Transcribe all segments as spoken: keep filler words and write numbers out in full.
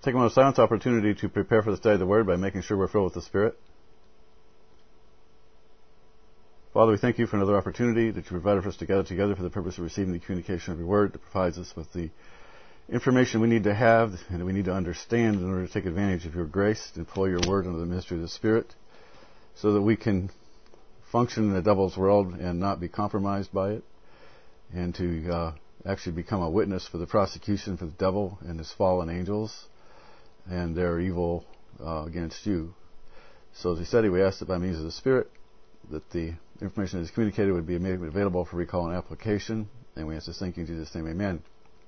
take a moment of silence opportunity to prepare for the study of the Word by making sure we're filled with the Spirit. Father, we thank you for another opportunity that you provided for us to gather together for the purpose of receiving the communication of your Word that provides us with the information we need to have and that we need to understand in order to take advantage of your grace, to employ your Word under the ministry of the Spirit, so that we can function in the devil's world and not be compromised by it, and to uh, actually become a witness for the prosecution for the devil and his fallen angels and their evil uh, against you. So as we study, we ask that by means of the Spirit that the information that is communicated would be made available for recall and application. And we ask this thank you in Jesus' name, amen.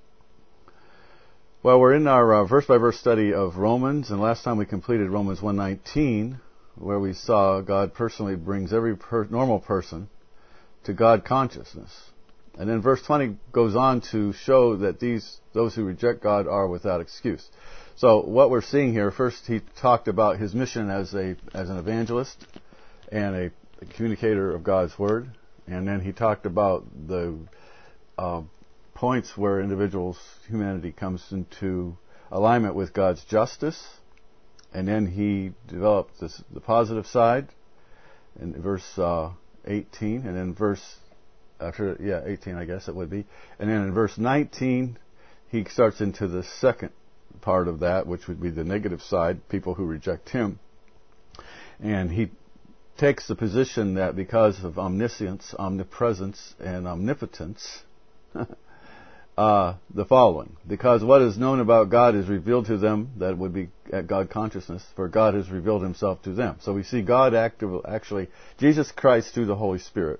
Well, we're in our uh, verse-by-verse study of Romans, and last time we completed Romans one nineteen, where we saw God personally brings every per- normal person to God consciousness. And then verse twenty goes on to show that these those who reject God are without excuse. So what we're seeing here, first he talked about his mission as a as an evangelist and a, a communicator of God's Word. And then he talked about the uh, points where individuals' humanity comes into alignment with God's justice. And then he developed this, the positive side in verse uh, eighteen, and then verse after yeah eighteen, I guess it would be, and then in verse nineteen he starts into the second part of that, which would be the negative side, people who reject him, and he takes the position that because of omniscience, omnipresence, and omnipotence. Uh, the following. Because what is known about God is revealed to them, that would be at God consciousness, for God has revealed himself to them. So we see God active, actually, Jesus Christ through the Holy Spirit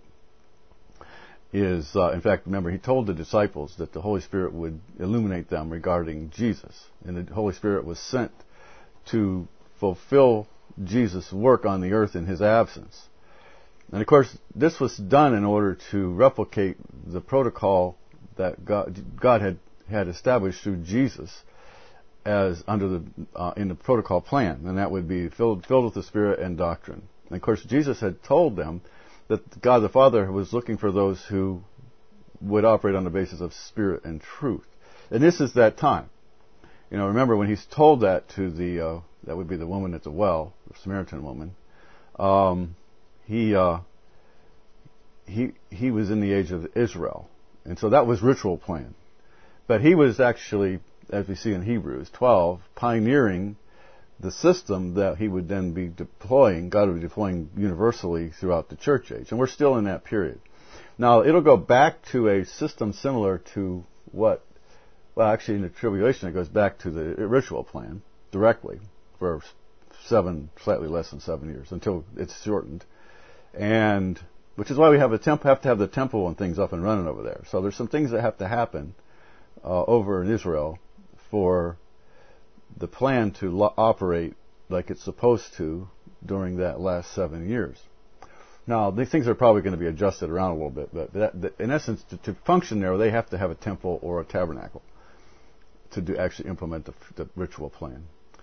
is, uh, in fact, remember, he told the disciples that the Holy Spirit would illuminate them regarding Jesus. And the Holy Spirit was sent to fulfill Jesus' work on the earth in his absence. And of course, this was done in order to replicate the protocol that God, God had, had established through Jesus as under the uh, in the protocol plan, and that would be filled filled with the Spirit and doctrine. And of course, Jesus had told them that God the Father was looking for those who would operate on the basis of Spirit and truth. And this is that time. You know, remember when he's told that to the uh, that would be the woman at the well, the Samaritan woman. Um, he uh, he he was in the age of Israel. And so that was ritual plan. But he was actually, as we see in Hebrews twelve, pioneering the system that he would then be deploying, God would be deploying universally throughout the church age. And we're still in that period. Now, it'll go back to a system similar to what, well, actually in the tribulation, it goes back to the ritual plan directly for seven, slightly less than seven years, until it's shortened. And which is why we have a temp- have to have the temple and things up and running over there. So there's some things that have to happen uh, over in Israel for the plan to lo- operate like it's supposed to during that last seven years. Now, these things are probably going to be adjusted around a little bit, but that, that, in essence, to, to function there, they have to have a temple or a tabernacle to do, actually implement the, the ritual plan.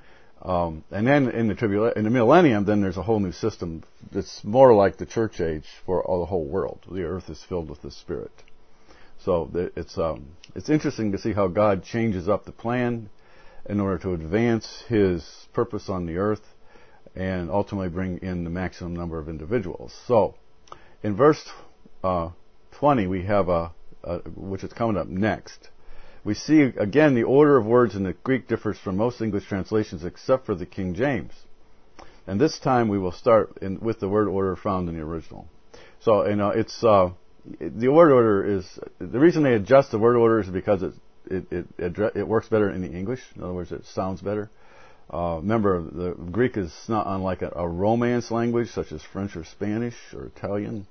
Um, and then in the tribula- in the millennium, then there's a whole new system that's more like the church age for all the whole world. The earth is filled with the Spirit. So it's um, it's interesting to see how God changes up the plan in order to advance His purpose on the earth and ultimately bring in the maximum number of individuals. So in verse uh, twenty, we have a, a which is coming up next. We see, again, the order of words in the Greek differs from most English translations except for the King James. And this time we will start in, with the word order found in the original. So, you know, it's, uh, the word order is, the reason they adjust the word order is because it, it, it, it, it works better in the English. In other words, it sounds better. Uh, remember, the Greek is not unlike a, a Romance language, such as French or Spanish or Italian,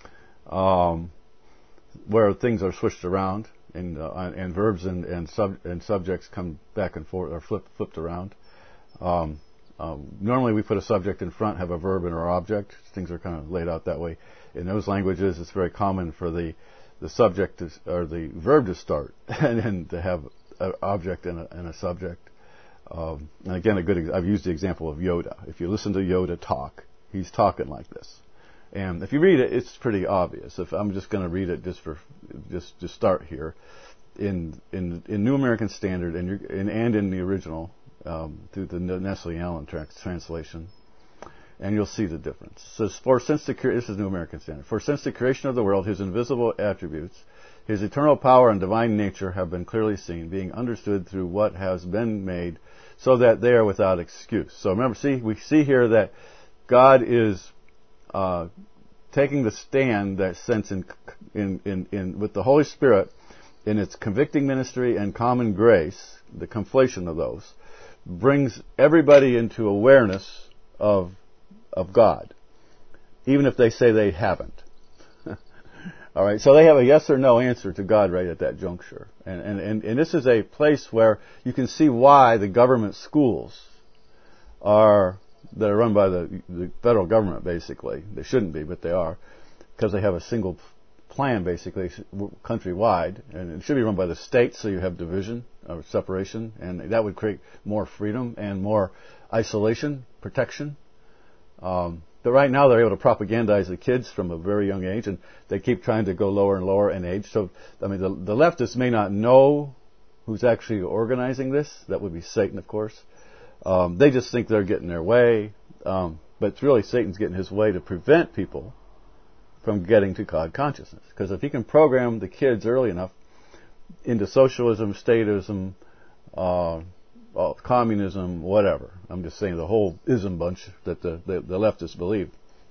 um, where things are switched around. And, uh, and verbs and and, sub, and subjects come back and forth, or flip, flipped around. Um, um, normally, we put a subject in front, have a verb and our object. Things are kind of laid out that way. In those languages, it's very common for the the subject to, or the verb to start, and then to have an object and a, and a subject. Um, and again, a good I've used the example of Yoda. If you listen to Yoda talk, he's talking like this. And if you read it, it's pretty obvious. If I'm just going to read it just for just to start here, in in in New American Standard and in, and in the original, um, through the Nestle Allen trans- translation. And you'll see the difference. It says, for since the cre- this is New American Standard. For since the creation of the world, his invisible attributes, his eternal power and divine nature have been clearly seen, being understood through what has been made, so that they are without excuse. So remember, see, we see here that God is uh, taking the stand that sense in, in, in, in with the Holy Spirit in its convicting ministry and common grace, the conflation of those, brings everybody into awareness of of God, even if they say they haven't. All right, so they have a yes or no answer to God right at that juncture. And, and, and, and this is a place where you can see why the government schools are, that are run by the, the federal government, basically. They shouldn't be, but they are, because they have a single plan, basically, countrywide. And it should be run by the states, so you have division or separation, and that would create more freedom and more isolation, protection. Um, but right now they're able to propagandize the kids from a very young age, and they keep trying to go lower and lower in age. So, I mean, the, the leftists may not know who's actually organizing this. That would be Satan, of course. Um, they just think they're getting their way, um, but it's really Satan's getting his way to prevent people from getting to God consciousness. Because if he can program the kids early enough into socialism, statism, uh, Well, communism, whatever. I'm just saying the whole ism bunch that the, the, the leftists believe.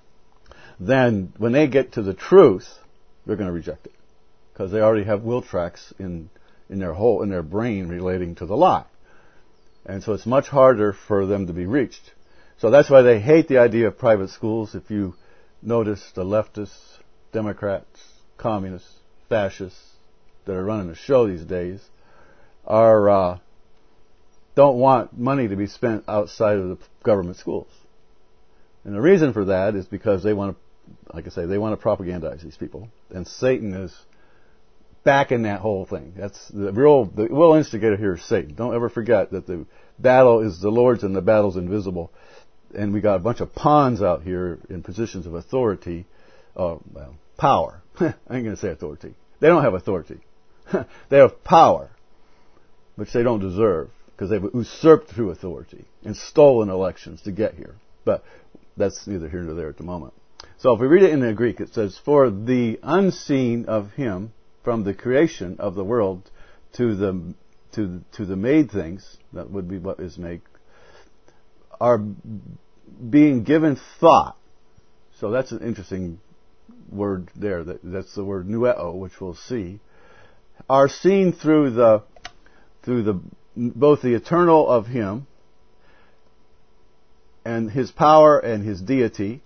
Then, when they get to the truth, they're going to reject it, because they already have will tracks in in their whole in their brain relating to the lie, and so it's much harder for them to be reached. So that's why they hate the idea of private schools. If you notice, the leftists, Democrats, communists, fascists that are running the show these days are. Uh, don't want money to be spent outside of the government schools. And the reason for that is because they want to, like I say, they want to propagandize these people. And Satan is back in that whole thing. That's the real, the real instigator here is Satan. Don't ever forget that the battle is the Lord's and the battle's invisible. And we got a bunch of pawns out here in positions of authority, uh, well, power. I ain't going to say authority. They don't have authority. They have power, which they don't deserve, because they've usurped through authority and stolen elections to get here. But that's neither here nor there at the moment. So if we read it in the Greek, it says, for the unseen of him from the creation of the world to the to to the made things, that would be what is made, are being given thought. So that's an interesting word there. That, that's the word nueo, which we'll see. Are seen through the through the both the eternal of him and his power and his deity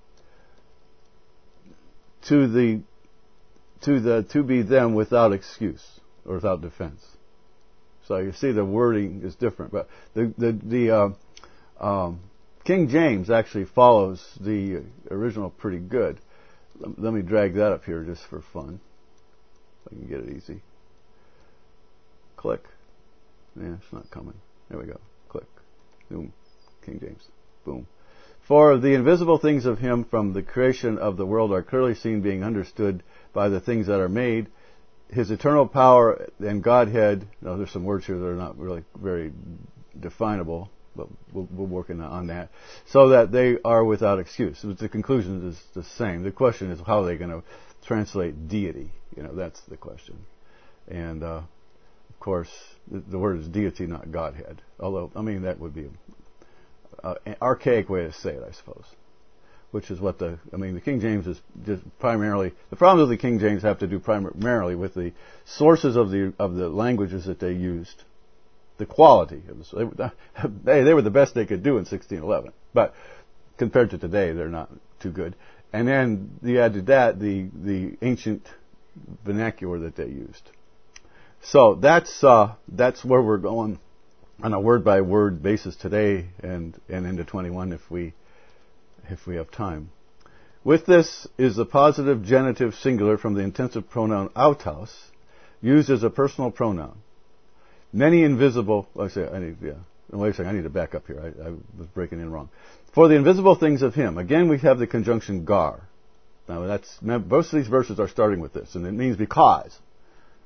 to the to the to be them without excuse or without defense. So you see the wording is different, but the the the uh, um, King James actually follows the original pretty good. Let me drag that up here just for fun. If I can get it easy. Click. Yeah, it's not coming. There we go. Click. Boom. King James. Boom. For the invisible things of him from the creation of the world are clearly seen, being understood by the things that are made. His eternal power and Godhead. Now, there's some words here that are not really very definable, but we'll, we're working on that. So that they are without excuse. The conclusion is the same. The question is, how are they going to translate deity? You know, that's the question. And, uh, of course, the, the word is deity, not Godhead. Although, I mean, that would be a, an archaic way to say it, I suppose. Which is what the, I mean, the King James is just primarily, the problems of the King James have to do primarily with the sources of the of the languages that they used, the quality of the, they, they were the best they could do in sixteen eleven, but compared to today, they're not too good. And then you add to that the the ancient vernacular that they used. So that's uh, that's where we're going on a word by word basis today, and and into twenty-one if we. if we have time. With this is the positive genitive singular from the intensive pronoun autos, used as a personal pronoun. Many invisible, I say, I need, yeah, wait a second, I need to back up here. I, I was breaking in wrong. For the invisible things of him. Again, we have the conjunction gar. Now, that's, most of these verses are starting with this, and it means because.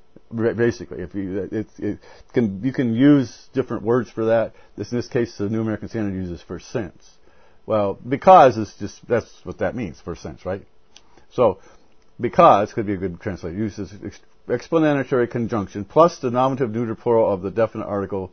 Basically, if you it, it can you can use different words for that. This in this case, the New American Standard uses for sense. Well, because is just that's what that means for sense, right? So, because could be a good translation. Uses ex- explanatory conjunction plus the nominative neuter plural of the definite article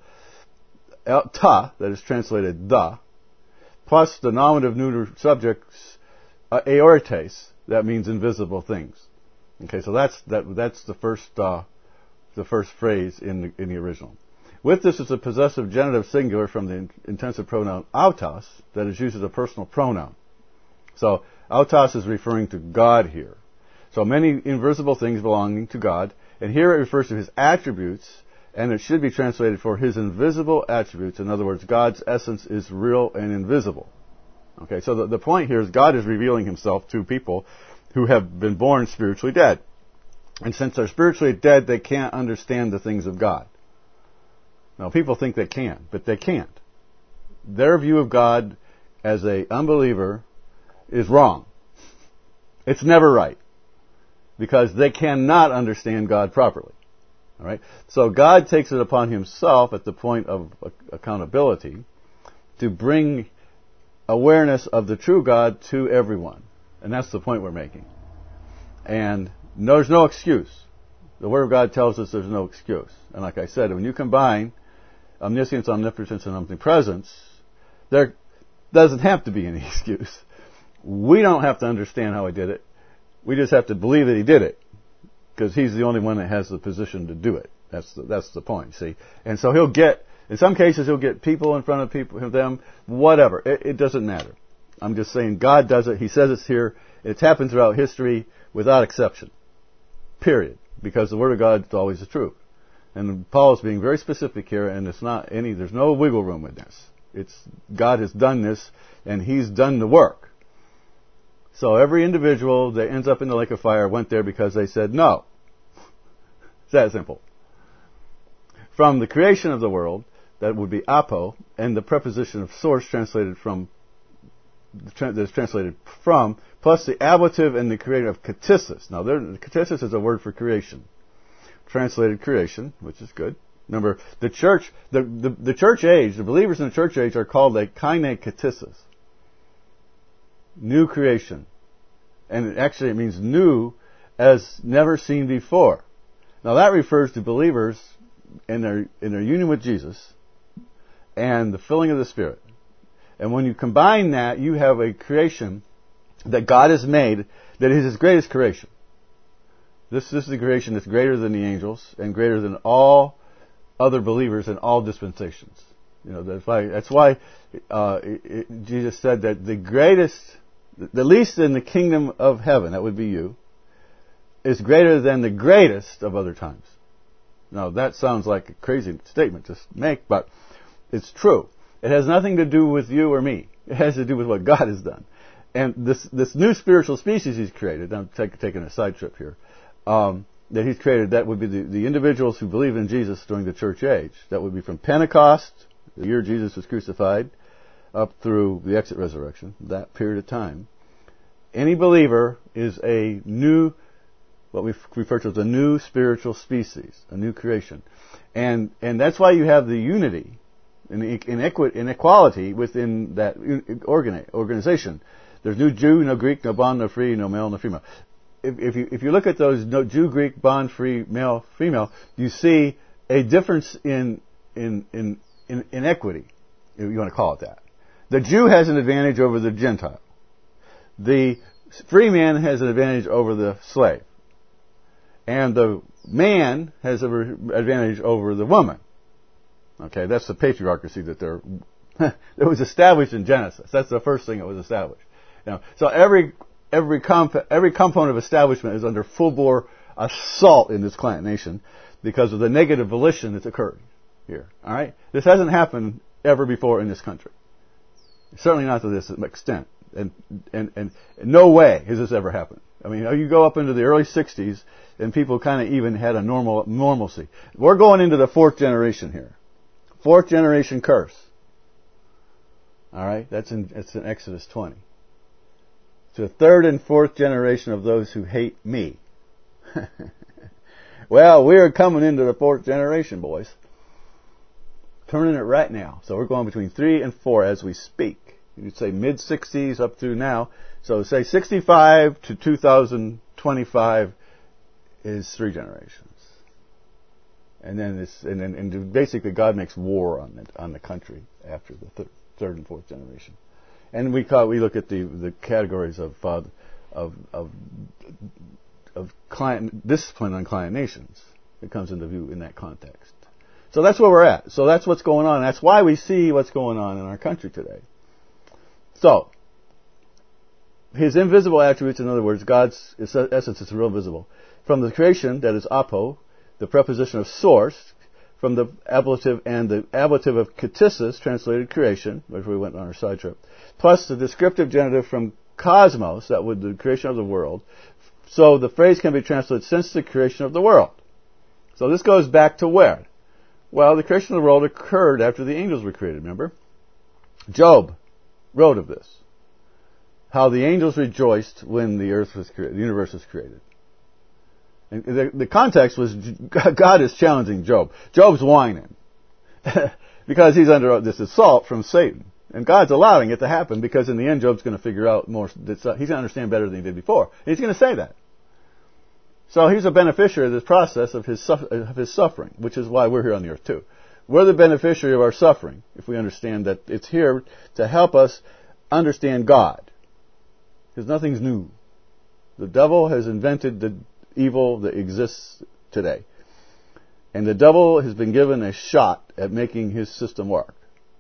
ta, that is translated the, plus the nominative neuter subjects uh, aortes, that means invisible things. Okay, so that's that that's the first. Uh, the first phrase in the, in the original. With this is a possessive genitive singular from the intensive pronoun autos that is used as a personal pronoun. So autos is referring to God here. So many invisible things belonging to God, and here it refers to his attributes, and it should be translated for his invisible attributes. In other words, God's essence is real and invisible. Okay, so the, the point here is God is revealing himself to people who have been born spiritually dead. And since they're spiritually dead, they can't understand the things of God. Now, people think they can, but they can't. Their view of God as an unbeliever is wrong. It's never right. Because they cannot understand God properly. All right? So God takes it upon himself at the point of accountability to bring awareness of the true God to everyone. And that's the point we're making. And No, there's no excuse. The Word of God tells us there's no excuse. And like I said, when you combine omniscience, omnipotence, and omnipresence, there doesn't have to be any excuse. We don't have to understand how he did it. We just have to believe that he did it. Because he's the only one that has the position to do it. That's the, that's the point, see? And so he'll get, in some cases he'll get people in front of people, them, whatever. It, it doesn't matter. I'm just saying God does it. He says it's here. It's happened throughout history without exception. Period. Because the Word of God is always the truth. And Paul is being very specific here, and it's not any, there's no wiggle room in this. It's, God has done this, and he's done the work. So every individual that ends up in the lake of fire went there because they said no. It's that simple. From the creation of the world, that would be apo, and the preposition of source translated from, that is translated from, plus the ablative and the creator of katissis. Now, there, katissis is a word for creation. Translated creation, which is good. Remember, the church, the, the, the church age, the believers in the church age are called a kaine katissis. New creation. And it actually, it means new as never seen before. Now, that refers to believers in their, in their union with Jesus and the filling of the Spirit. And when you combine that, you have a creation that God has made that is his greatest creation. This, this is a creation that's greater than the angels and greater than all other believers in all dispensations. You know, that's why, that's why uh, it, it, Jesus said that the greatest, the least in the kingdom of heaven, that would be you, is greater than the greatest of other times. Now, that sounds like a crazy statement to make, but it's true. It has nothing to do with you or me. It has to do with what God has done. And this this new spiritual species he's created, I'm take, taking a side trip here, um, that he's created, that would be the, the individuals who believe in Jesus during the church age. That would be from Pentecost, the year Jesus was crucified, up through the exit resurrection, that period of time. Any believer is a new, what we refer to as a new spiritual species, a new creation. And and that's why you have the unity in, in, equi, in equality within that organization. There's no Jew, no Greek, no bond, no free, no male, no female. If, if you if you look at those no Jew, Greek, bond, free, male, female, you see a difference in in in in, in equity, if you want to call it that. The Jew has an advantage over the Gentile. The free man has an advantage over the slave. And the man has an advantage over the woman. Okay, that's the patriarchy that they're, that was established in Genesis. That's the first thing that was established. You know, so every every comp, every component of establishment is under full bore assault in this client nation because of the negative volition that's occurred here. All right, this hasn't happened ever before in this country. Certainly not to this extent, and and and no way has this ever happened. I mean, you go up into the early sixties, and people kind of even had a normal normalcy. We're going into the fourth generation here, fourth generation curse. All right, that's in it's in Exodus twenty. It's the third and fourth generation of those who hate me. Well, we're coming into the fourth generation, boys. Turning it right now. So we're going between three and four as we speak. You'd say mid-sixties up through now. So say sixty-five to two thousand twenty-five is three generations. And then it's, and then and basically God makes war on it, on the country after the third, third and fourth generation. And we call, we look at the the categories of uh, of of of client discipline on client nations. It comes into view in that context. So that's where we're at. So that's what's going on. That's why we see what's going on in our country today. So, his invisible attributes, in other words, God's essence is real visible. From the creation, that is apo, the preposition of source, from the ablative and the ablative of ktisis, translated creation, which we went on our side trip, plus the descriptive genitive from cosmos, that would be the creation of the world. So the phrase can be translated since the creation of the world. So this goes back to where? Well, the creation of the world occurred after the angels were created, remember? Job wrote of this. How the angels rejoiced when the earth was created, the universe was created. And the, the context was God is challenging Job. Job's whining because he's under this assault from Satan. And God's allowing it to happen because in the end Job's going to figure out more. He's going to understand better than he did before. And he's going to say that. So he's a beneficiary of this process of his, of his suffering, which is why we're here on the earth too. We're the beneficiary of our suffering if we understand that it's here to help us understand God. Because nothing's new. The devil has invented the evil that exists today. And the devil has been given a shot at making his system work.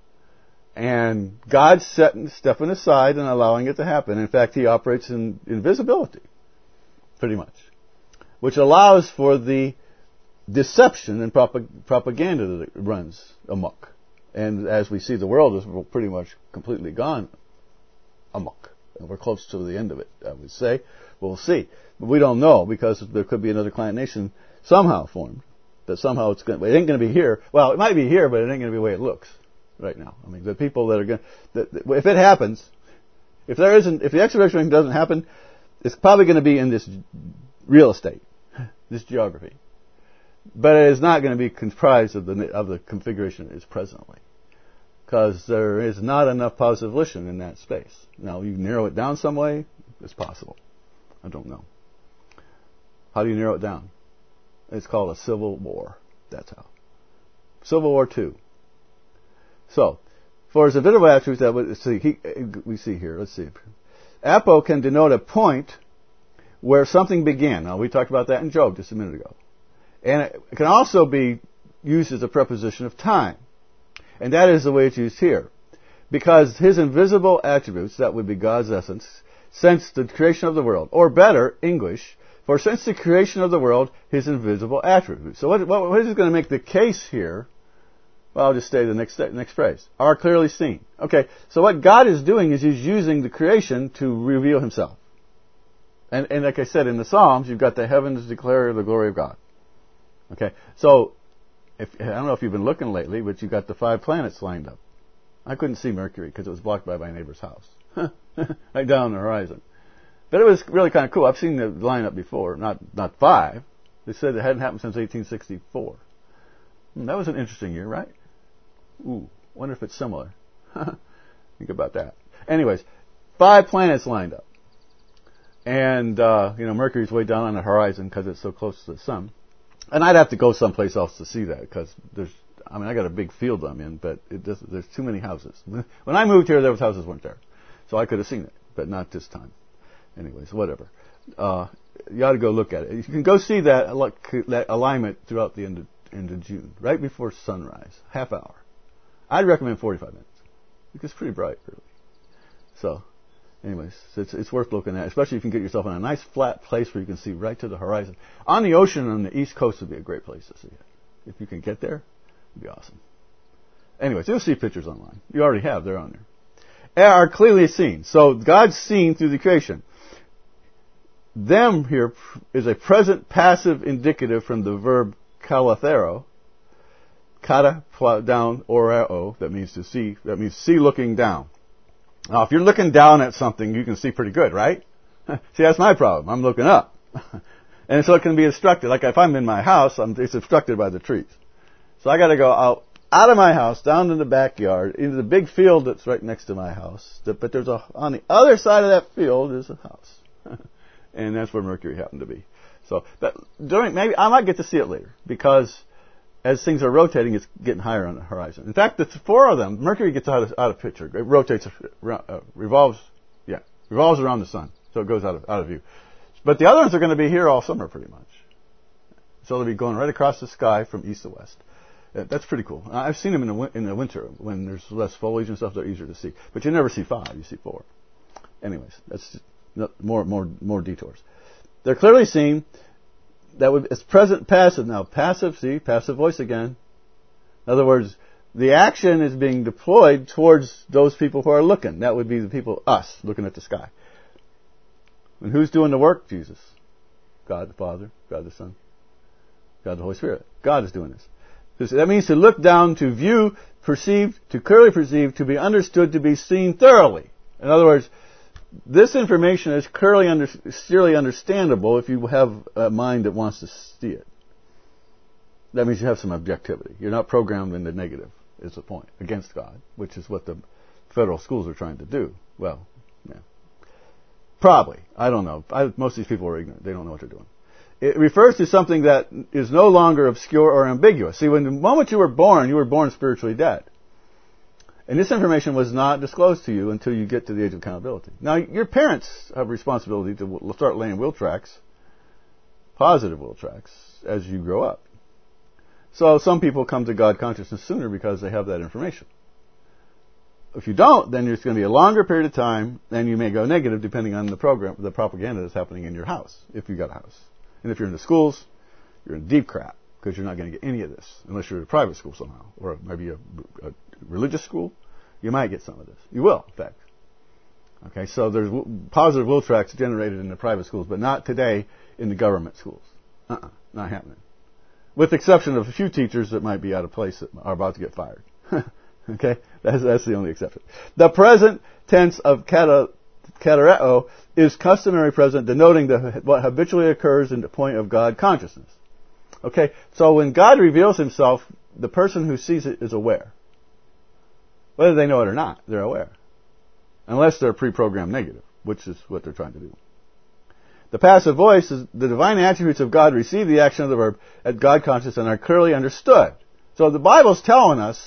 And God's setting, stepping aside and allowing it to happen. In fact, he operates in invisibility, pretty much. Which allows for the deception and propag- propaganda that runs amok. And as we see, the world is pretty much completely gone amok. And we're close to the end of it, I would say. We'll see. But we don't know because there could be another client nation somehow formed. That somehow it's going to, it ain't going to be here. Well, it might be here, but it ain't going to be the way it looks right now. I mean, the people that are going to, if it happens, if there isn't, if the exhibition doesn't happen, it's probably going to be in this real estate, this geography. But it is not going to be comprised of the of the configuration it is presently, because there is not enough positive volition in that space. Now, you narrow it down some way, it's possible. I don't know. How do you narrow it down? It's called a civil war. That's how. Civil War Two. So, for his invisible attributes that we see, he, we see here. Let's see. Apo can denote a point where something began. Now, we talked about that in Job just a minute ago. And it can also be used as a preposition of time. And that is the way it's used here. Because his invisible attributes, that would be God's essence, since the creation of the world. Or better, English, for since the creation of the world, his invisible attributes. So what, what, what is going to make the case here? Well, I'll just say the next next phrase. Are clearly seen. Okay, so what God is doing is he's using the creation to reveal himself. And, and like I said, in the Psalms, you've got the heavens declare the glory of God. Okay, so if, I don't know if you've been looking lately, but you've got the five planets lined up. I couldn't see Mercury because it was blocked by my neighbor's house, right down on the horizon. But it was really kind of cool. I've seen the lineup before, not not five. They said it hadn't happened since eighteen sixty-four. Hmm, that was an interesting year, right? Ooh, wonder if it's similar. Think about that. Anyways, five planets lined up, and uh, you know Mercury's way down on the horizon because it's so close to the sun. And I'd have to go someplace else to see that because there's, I mean, I got a big field I'm in, but it does, there's too many houses. When I moved here, there was houses weren't there, so I could have seen it, but not this time. Anyways, whatever. Uh, you ought to go look at it. You can go see that that alignment throughout the end of, end of June, right before sunrise, half hour. I'd recommend forty-five minutes because it's pretty bright, really. So. Anyways, it's, it's worth looking at, especially if you can get yourself in a nice flat place where you can see right to the horizon. On the ocean on the east coast would be a great place to see it. If you can get there, it'd be awesome. Anyways, you'll see pictures online. You already have, they're on there. Are clearly seen. So God's seen through the creation. Them here is a present passive indicative from the verb kalathero. Kata, down, orao, that means to see, that means see looking down. Now, if you're looking down at something, you can see pretty good, right? See, that's my problem. I'm looking up. And so it can be obstructed. Like if I'm in my house, I'm, it's obstructed by the trees. So I got to go out, out of my house, down to the backyard, into the big field that's right next to my house. But there's a, on the other side of that field is a house. And that's where Mercury happened to be. So, but during, maybe, I might get to see it later, because as things are rotating, it's getting higher on the horizon. In fact, the four of them, Mercury gets out of, out of picture. It rotates, uh, revolves, yeah, revolves around the sun. So it goes out of, out of view. But the other ones are going to be here all summer, pretty much. So they'll be going right across the sky from east to west. Uh, that's pretty cool. I've seen them in the, in the winter when there's less foliage and stuff. They're easier to see. But you never see five. You see four. Anyways, that's just more, more, more detours. They're clearly seen. That would, it's present passive now. Passive, see, passive voice again. In other words, the action is being deployed towards those people who are looking. That would be the people, us, looking at the sky. And who's doing the work? Jesus. God the Father, God the Son, God the Holy Spirit. God is doing this. That means to look down, to view, perceive, to clearly perceive, to be understood, to be seen thoroughly. In other words, this information is clearly, under, clearly understandable if you have a mind that wants to see it. That means you have some objectivity. You're not programmed in the negative, is the point, against God, which is what the federal schools are trying to do. Well, yeah. Probably. I don't know. I, most of these people are ignorant. They don't know what they're doing. It refers to something that is no longer obscure or ambiguous. See, when the moment you were born, you were born spiritually dead. And this information was not disclosed to you until you get to the age of accountability. Now, your parents have responsibility to start laying wheel tracks, positive wheel tracks, as you grow up. So some people come to God consciousness sooner because they have that information. If you don't, then there's going to be a longer period of time, and you may go negative depending on the program, the propaganda that's happening in your house, if you've got a house. And if you're in the schools, you're in deep crap, because you're not going to get any of this, unless you're at a private school somehow, or maybe a, a religious school. You might get some of this. You will, in fact. Okay, so there's w- positive will tracks generated in the private schools, but not today in the government schools. Uh-uh, not happening. With the exception of a few teachers that might be out of place that are about to get fired. Okay, that's, that's the only exception. The present tense of kata, katareo is customary present, denoting the, what habitually occurs in the point of God consciousness. Okay, so when God reveals himself, the person who sees it is aware. Whether they know it or not, they're aware. Unless they're pre-programmed negative, which is what they're trying to do. The passive voice is the divine attributes of God receive the action of the verb at God conscious and are clearly understood. So the Bible's telling us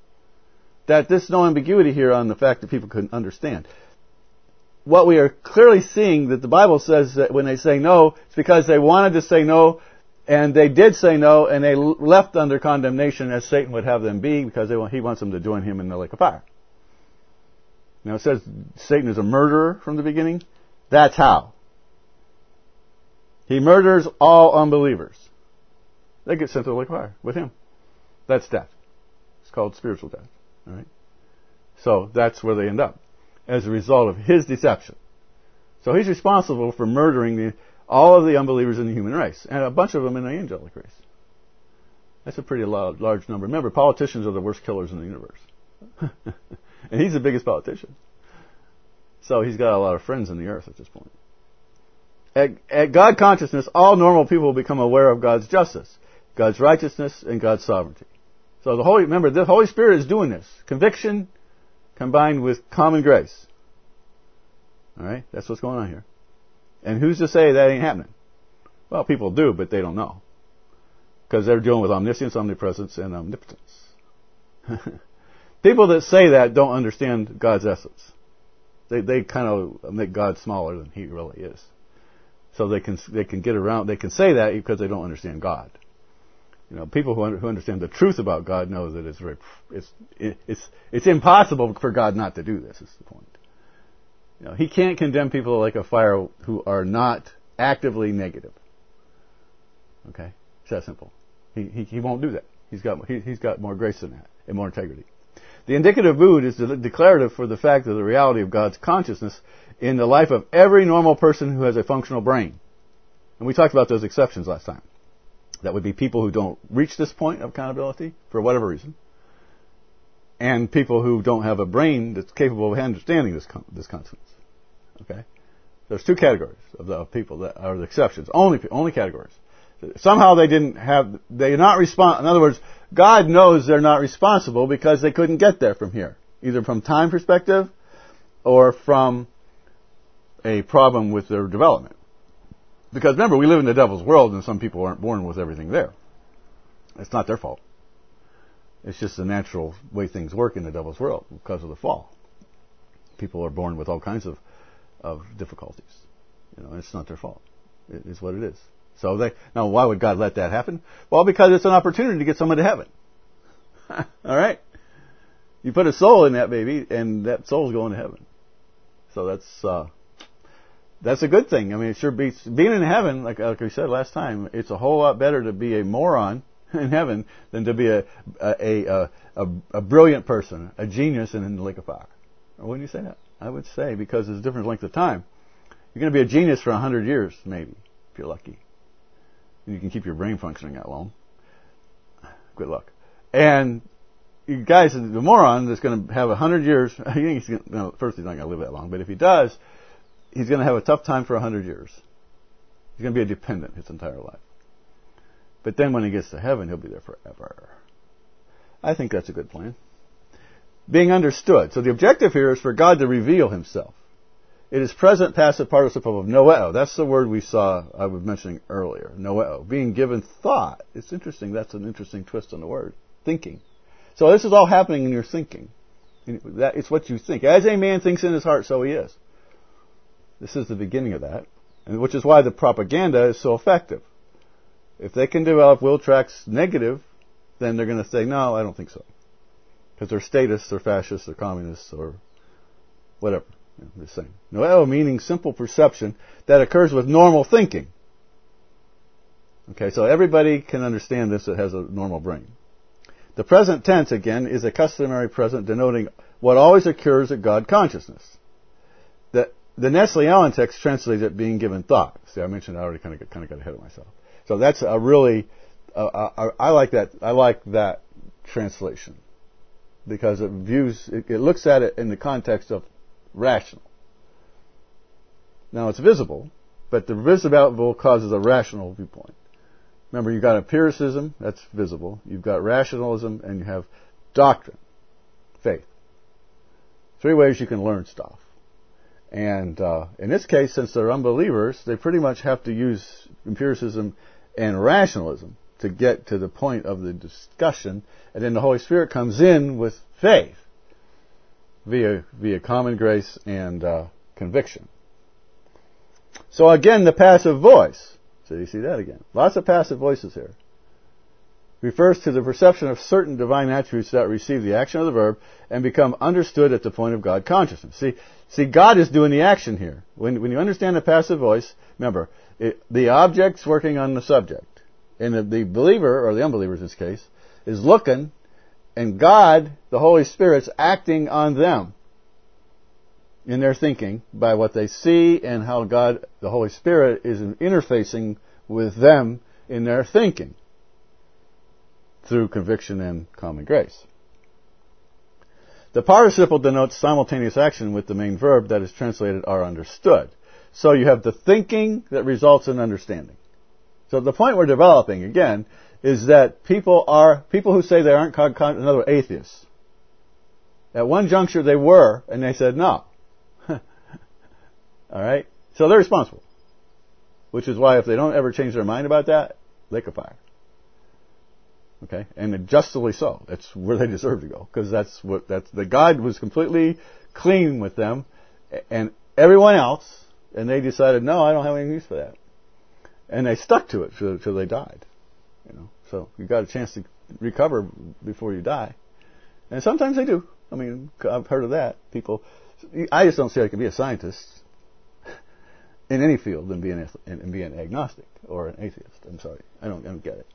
that there's no ambiguity here on the fact that people couldn't understand. What we are clearly seeing that the Bible says that when they say no, it's because they wanted to say no, and they did say no, and they left under condemnation as Satan would have them be, because they want, he wants them to join him in the lake of fire. Now it says Satan is a murderer from the beginning. That's how. He murders all unbelievers. They get sent to the lake of fire with him. That's death. It's called spiritual death. All right? So that's where they end up, as a result of his deception. So he's responsible for murdering the, all of the unbelievers in the human race, and a bunch of them in the angelic race. That's a pretty large, large number. Remember, politicians are the worst killers in the universe. And he's the biggest politician. So he's got a lot of friends in the earth at this point. At, at God consciousness, all normal people will become aware of God's justice, God's righteousness, and God's sovereignty. So the Holy, remember, the Holy Spirit is doing this. Conviction combined with common grace. All right? That's what's going on here. And who's to say that ain't happening? Well, people do, but they don't know. Because they're dealing with omniscience, omnipresence, and omnipotence. People that say that don't understand God's essence. They they kind of make God smaller than he really is. So they can they can get around, they can say that because they don't understand God. You know, people who, under, who understand the truth about God know that it's very, it's it, it's it's impossible for God not to do this. Is the point. You know, he can't condemn people like a fire who are not actively negative. Okay, it's that simple. He he, he won't do that. He's got he, he's got more grace than that and more integrity. The indicative mood is the declarative for the fact of the reality of God's consciousness in the life of every normal person who has a functional brain. And we talked about those exceptions last time. That would be people who don't reach this point of accountability for whatever reason, and people who don't have a brain that's capable of understanding this this consciousness. Okay, There's two categories of, the, of people that are the exceptions. Only only categories. Somehow they didn't have, they not respond. In other words, God knows they're not responsible because they couldn't get there from here, either from time perspective or from a problem with their development. Because remember, we live in the devil's world, and some people aren't born with everything there. It's not their fault. It's just the natural way things work in the devil's world because of the fall. People are born with all kinds of, of difficulties. You know, it's not their fault. It is what it is. So they, now why would God let that happen? Well, because it's an opportunity to get someone to heaven. All right? You put a soul in that baby, and that soul's going to heaven. So that's, uh, that's a good thing. I mean, it sure beats, being in heaven, like, like we said last time, it's a whole lot better to be a moron in heaven than to be a, a, a, a, a brilliant person, a genius in the lake of fire. Or wouldn't you say that? I would say, because there's a different length of time. You're going to be a genius for a hundred years, maybe, if you're lucky. You can keep your brain functioning that long. Good luck. And you guys, the moron that's going to have a hundred years, I think he's going to, no, first he's not going to live that long, but if he does, he's going to have a tough time for a hundred years. He's going to be a dependent his entire life. But then when he gets to heaven, he'll be there forever. I think that's a good plan. Being understood. So the objective here is for God to reveal himself. It is present passive participle of noeo. That's the word we saw, I was mentioning earlier. Noeo. Being given thought. It's interesting. That's an interesting twist on the word. Thinking. So this is all happening in your thinking. It's what you think. As a man thinks in his heart, so he is. This is the beginning of that. And which is why the propaganda is so effective. If they can develop will tracks negative, then they're going to say, no, I don't think so. Because they're statists, they're fascists, they're communists, or whatever. You know, the same. Noeo meaning simple perception that occurs with normal thinking. Okay, so everybody can understand this that has a normal brain. The present tense, again, is a customary present denoting what always occurs at God consciousness. The, the Nestle Allen text translates it being given thought. See, I mentioned I already kind of, kind of got ahead of myself. So that's a really, uh, I, I like that, I like that translation. Because it views, it, it looks at it in the context of rational. Now it's visible, but the visible causes a rational viewpoint. Remember, you've got empiricism, that's visible. You've got rationalism, and you have doctrine, faith. Three ways you can learn stuff. And uh, in this case, since they're unbelievers, they pretty much have to use empiricism and rationalism to get to the point of the discussion, and then the Holy Spirit comes in with faith via via common grace and uh, conviction. So again, the passive voice. So you see that again. Lots of passive voices here. Refers to the perception of certain divine attributes that receive the action of the verb and become understood at the point of God consciousness. See, see, God is doing the action here. When when you understand the passive voice, remember, it, the object's working on the subject. And the, the believer, or the unbeliever in this case, is looking, and God, the Holy Spirit's acting on them in their thinking by what they see and how God, the Holy Spirit, is interfacing with them in their thinking through conviction and common grace. The participle denotes simultaneous action with the main verb that is translated are understood. So you have the thinking that results in understanding. So the point we're developing, again, is that people are, people who say they aren't, con- con- in other words, atheists. At one juncture they were, and they said no. Alright? So they're responsible. Which is why if they don't ever change their mind about that, lake of fire. Okay? And justly so. That's where they deserve to go. Because that's what, that's, the God was completely clean with them, and everyone else, and they decided, no, I don't have any use for that. And they stuck to it until they died. You know, so you got a chance to recover before you die. And sometimes they do. I mean, I've heard of that. People, I just don't see I can be a scientist in any field and be an, and be an agnostic or an atheist. I'm sorry. I don't, I don't get it.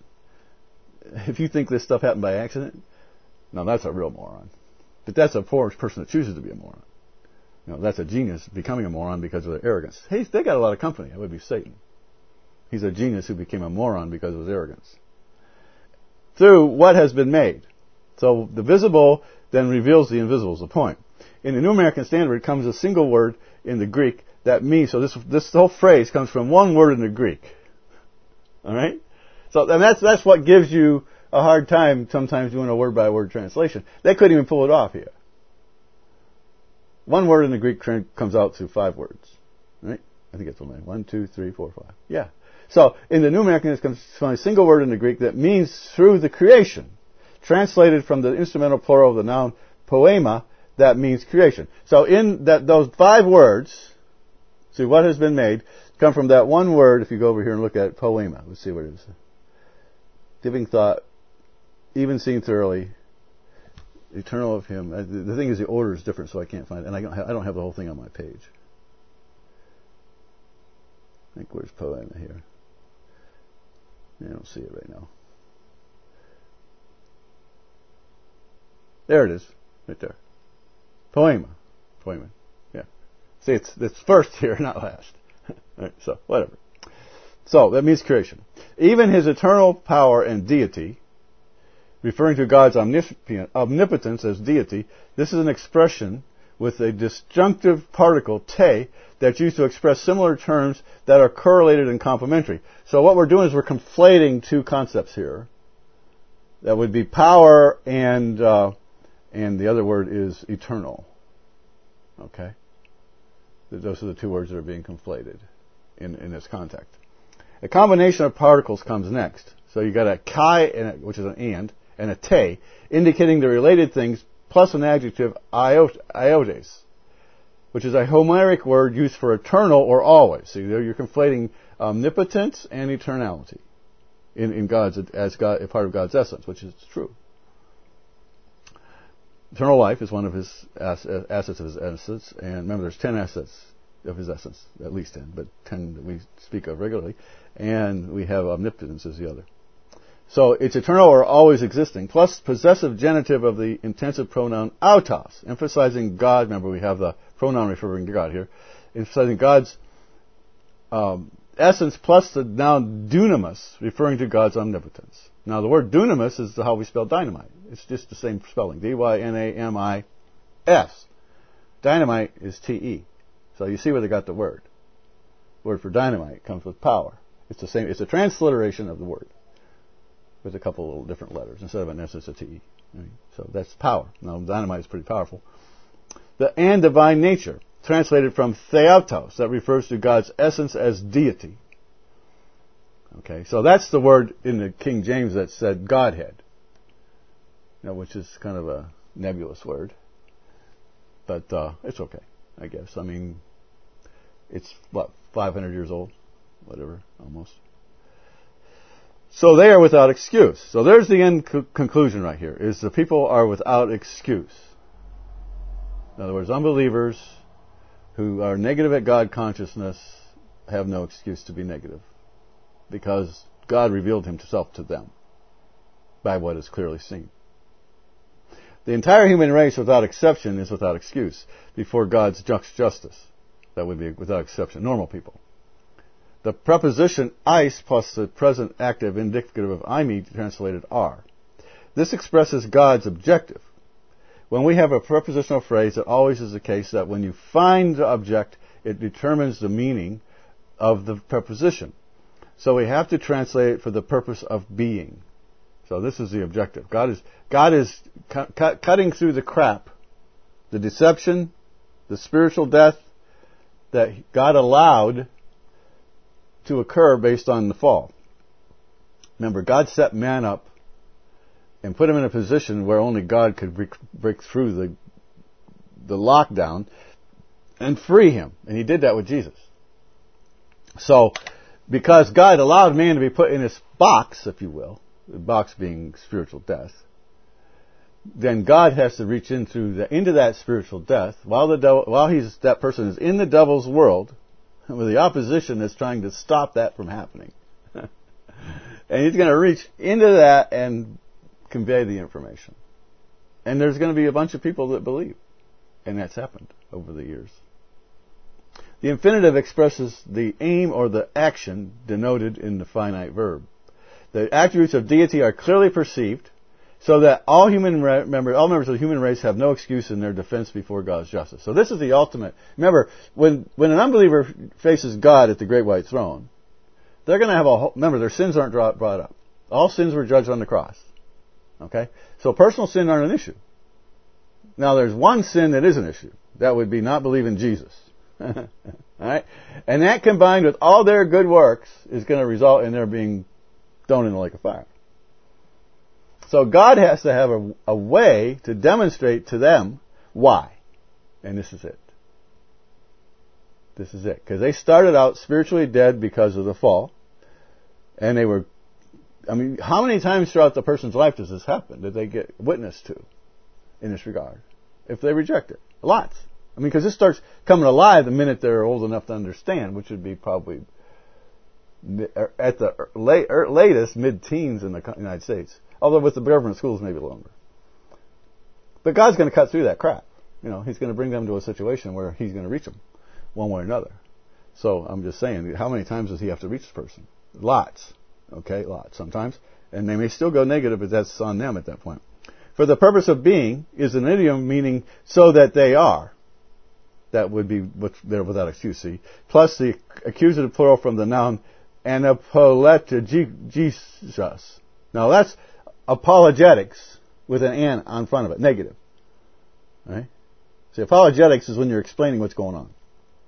If you think this stuff happened by accident, no, that's a real moron. But that's a poor person that chooses to be a moron. You know, that's a genius becoming a moron because of their arrogance. Hey, they got a lot of company. That would be Satan. He's a genius who became a moron because of his arrogance. Through what has been made. So the visible then reveals the invisible is the point. In the New American Standard comes a single word in the Greek that means, so this this whole phrase comes from one word in the Greek. All right? So and that's that's what gives you a hard time sometimes doing a word-by-word translation. They couldn't even pull it off here. One word in the Greek comes out to five words. Right? I think it's only one, two, three, four, five. Yeah. So in the New American, it comes from a single word in the Greek that means through the creation. Translated from the instrumental plural of the noun poema, that means creation. So in that those five words, see what has been made, come from that one word. If you go over here and look at poema, let's see what it is. Giving thought, even seen thoroughly, eternal of Him. The thing is, the order is different, so I can't find it, and I don't have, I don't have the whole thing on my page. I think where's poema here? I don't see it right now. There it is, right there. Poema, poema. Yeah. See, it's it's first here, not last. Right, so whatever. So that means creation. Even His eternal power and deity, referring to God's omnipotence as deity, this is an expression with a disjunctive particle, te, that's used to express similar terms that are correlated and complementary. So what we're doing is we're conflating two concepts here. That would be power and uh, and the other word is eternal. Okay? Those are the two words that are being conflated in, in this context. A combination of particles comes next. So you got a kai, and a, which is an and, and a te, indicating the related things, plus an adjective, iotes, which is a Homeric word used for eternal or always. So you're conflating omnipotence and eternality in, in God's as God, a part of God's essence, which is true. Eternal life is one of His assets of His essence, and remember, there's ten assets of His essence, at least ten, but ten that we speak of regularly, and we have omnipotence as the other. So it's eternal or always existing, plus possessive genitive of the intensive pronoun autos, emphasizing God. Remember, we have the pronoun referring to God here, emphasizing God's um, essence, plus the noun dunamis, referring to God's omnipotence. Now, the word dunamis is how we spell dynamite. It's just the same spelling, D Y N A M I S. Dynamite is T E. So you see where they got the word. The word for dynamite comes with power. It's the same. It's a transliteration of the word with a couple of little different letters. Instead of an S, it's a T E. Right? So that's power. Now, dynamite is pretty powerful. The and divine nature, translated from theautos, that refers to God's essence as deity. Okay, so that's the word in the King James that said Godhead, you know, which is kind of a nebulous word, but uh, it's okay, I guess. I mean, it's what, five hundred years old, whatever, almost. So they are without excuse. So there's the end co- conclusion right here: is the people are without excuse. In other words, unbelievers who are negative at God consciousness have no excuse to be negative, because God revealed Himself to them by what is clearly seen. The entire human race, without exception, is without excuse before God's just justice. That would be without exception, normal people. The preposition eis plus the present active indicative of eimi, translated are. This expresses God's objective. When we have a prepositional phrase, it always is the case that when you find the object, it determines the meaning of the preposition. So we have to translate it for the purpose of being. So this is the objective. God is God is cu- cu- cutting through the crap, the deception, the spiritual death that God allowed to occur based on the fall. Remember, God set man up and put him in a position where only God could break, break through the the lockdown and free him. And He did that with Jesus. So, because God allowed man to be put in this box, if you will, the box being spiritual death, then God has to reach in through the, into that spiritual death while the devil, while he's that person is in the devil's world, with the opposition that's trying to stop that from happening. And He's going to reach into that and convey the information. And there's going to be a bunch of people that believe. And that's happened over the years. The infinitive expresses the aim or the action denoted in the finite verb. The attributes of deity are clearly perceived. So that all human re- members, all members of the human race have no excuse in their defense before God's justice. So this is the ultimate. Remember, when when an unbeliever faces God at the great white throne, they're going to have a whole, remember, their sins aren't brought up. All sins were judged on the cross. Okay? So personal sin aren't an issue. Now there's one sin that is an issue. That would be not believing Jesus. Alright? And that combined with all their good works is going to result in their being thrown in the lake of fire. So God has to have a, a way to demonstrate to them why. And this is it. This is it. Because they started out spiritually dead because of the fall. And they were, I mean, how many times throughout the person's life does this happen? Did they get witness to in this regard? If they reject it. Lots. I mean, because this starts coming alive the minute they're old enough to understand, which would be probably at the late, latest mid-teens in the United States. Although with the government schools, maybe longer. But God's going to cut through that crap. You know, He's going to bring them to a situation where He's going to reach them one way or another. So I'm just saying, how many times does He have to reach this person? Lots. Okay, lots sometimes. And they may still go negative, but that's on them at that point. For the purpose of being is an idiom meaning so that they are. That would be what's there without excuse, see. Plus the accusative plural from the noun anapologetes. Now that's apologetics with an an on front of it, negative. Right? See, apologetics is when you're explaining what's going on.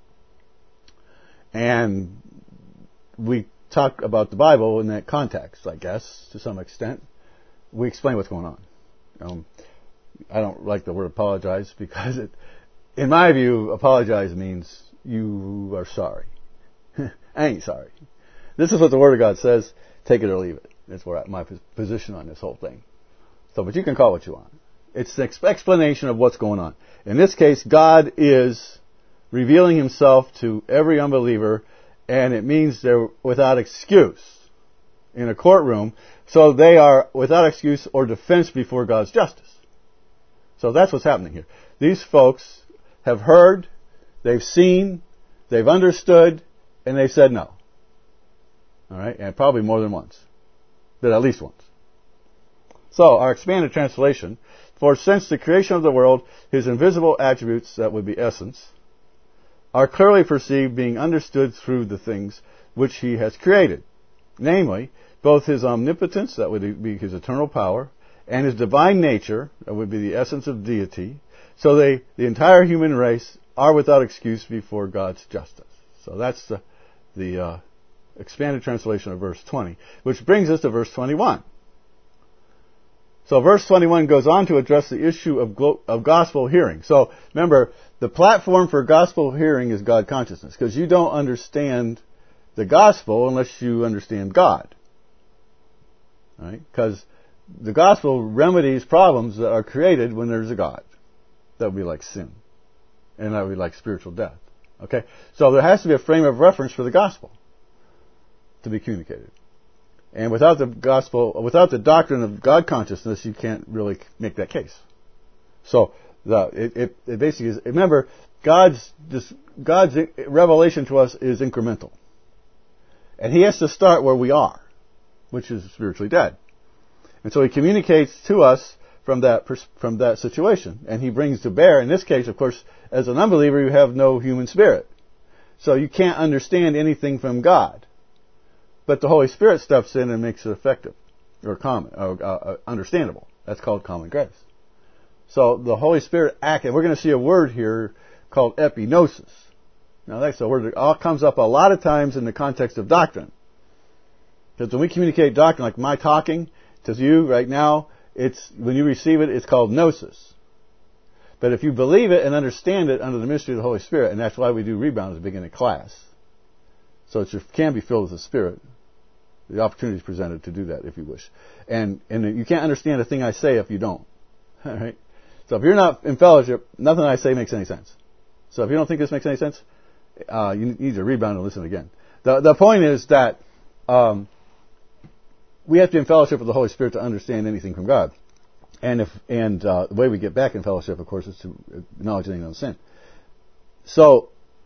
And we talk about the Bible in that context, I guess, to some extent. We explain what's going on. Um, I don't like the word apologize because it, in my view, apologize means you are sorry. I ain't sorry. This is what the Word of God says. Take it or leave it. That's where I, my position on this whole thing. So, but you can call it what you want. It's an explanation of what's going on. In this case, God is revealing Himself to every unbeliever, and it means they're without excuse in a courtroom. So they are without excuse or defense before God's justice. So that's what's happening here. These folks have heard, they've seen, they've understood, and they've said no. All right, and probably more than once, but at least once. So our expanded translation: for since the creation of the world, His invisible attributes, that would be essence, are clearly perceived, being understood through the things which He has created, namely, both His omnipotence, that would be His eternal power, and His divine nature, that would be the essence of deity, so they, the entire human race, are without excuse before God's justice. So that's the, the uh, expanded translation of verse twenty, which brings us to verse twenty-one. So verse twenty-one goes on to address the issue of, glo- of gospel hearing. So remember, the platform for gospel hearing is God consciousness, because you don't understand the gospel unless you understand God. Right? Because the gospel remedies problems that are created when there's a God. That would be like sin. And that would be like spiritual death. Okay? So there has to be a frame of reference for the gospel to be communicated. And without the gospel, without the doctrine of God consciousness, you can't really make that case. So the, it, it, it basically is, remember, God's, this, God's revelation to us is incremental. And He has to start where we are, which is spiritually dead. And so He communicates to us from that from that situation, and He brings to bear. In this case, of course, as an unbeliever, you have no human spirit, so you can't understand anything from God. But the Holy Spirit steps in and makes it effective or common, or, uh, understandable. That's called common grace. So the Holy Spirit acts, and we're going to see a word here called epignosis. Now that's a word that all comes up a lot of times in the context of doctrine. Because when we communicate doctrine, like my talking to you right now, it's when you receive it, it's called gnosis. But if you believe it and understand it under the ministry of the Holy Spirit, and that's why we do rebound at the beginning of class, so it can be filled with the Spirit. The opportunity is presented to do that if you wish. And and you can't understand a thing I say if you don't. All right? So if you're not in fellowship, nothing I say makes any sense. So if you don't think this makes any sense, uh, you need to rebound and listen again. The the point is that um, we have to be in fellowship with the Holy Spirit to understand anything from God. And if and uh, the way we get back in fellowship, of course, is to acknowledge anything on sin. So